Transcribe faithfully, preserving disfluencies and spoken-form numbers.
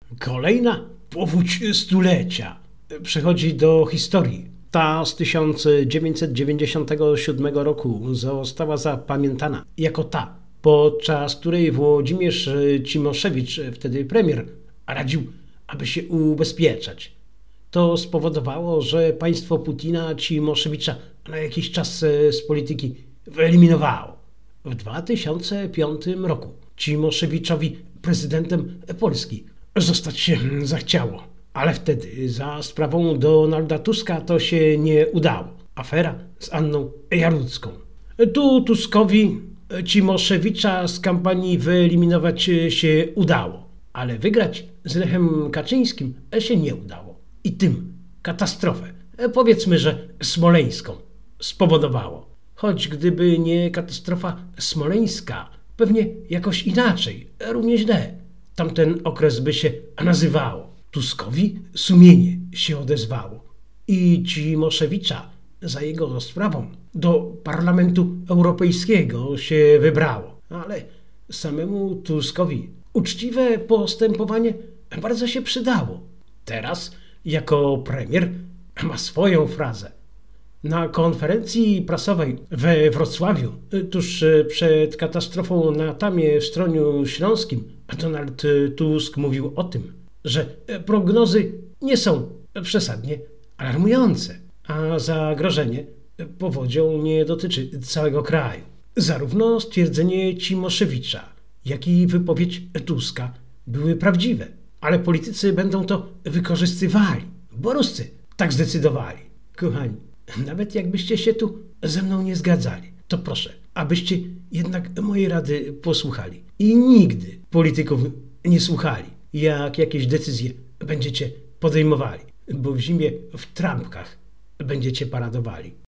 Kolejna powódź stulecia przechodzi do historii. Ta z tysiąc dziewięćset dziewięćdziesiątego siódmego roku została zapamiętana jako ta, podczas której Włodzimierz Cimoszewicz, wtedy premier, radził, aby się ubezpieczać. To spowodowało, że państwo Putina Cimoszewicza na jakiś czas z polityki wyeliminowało. W dwa tysiące piątym roku Cimoszewiczowi prezydentem Polski zostać się zachciało, ale wtedy za sprawą Donalda Tuska to się nie udało. Afera z Anną Jarudzką. Tu Tuskowi Cimoszewicza z kampanii wyeliminować się udało, ale wygrać z Lechem Kaczyńskim się nie udało. I tym katastrofę, powiedzmy, że smoleńską, spowodowało. Choć gdyby nie katastrofa smoleńska, pewnie jakoś inaczej, równie źle, tamten okres by się nazywało. Tuskowi sumienie się odezwało i Cimoszewicza za jego sprawą do Parlamentu Europejskiego się wybrało. Ale samemu Tuskowi uczciwe postępowanie bardzo się przydało. Teraz jako premier ma swoją frazę. Na konferencji prasowej we Wrocławiu, tuż przed katastrofą na Tamie w Stroniu Śląskim, Donald Tusk mówił o tym, że prognozy nie są przesadnie alarmujące, a zagrożenie powodzią nie dotyczy całego kraju. Zarówno stwierdzenie Cimoszewicza, jak i wypowiedź Tuska były prawdziwe, ale politycy będą to wykorzystywali, bo Ruscy tak zdecydowali. Kochani, nawet jakbyście się tu ze mną nie zgadzali, to proszę, abyście jednak mojej rady posłuchali i nigdy polityków nie słuchali, jak jakieś decyzje będziecie podejmowali, bo w zimie w trampkach będziecie paradowali.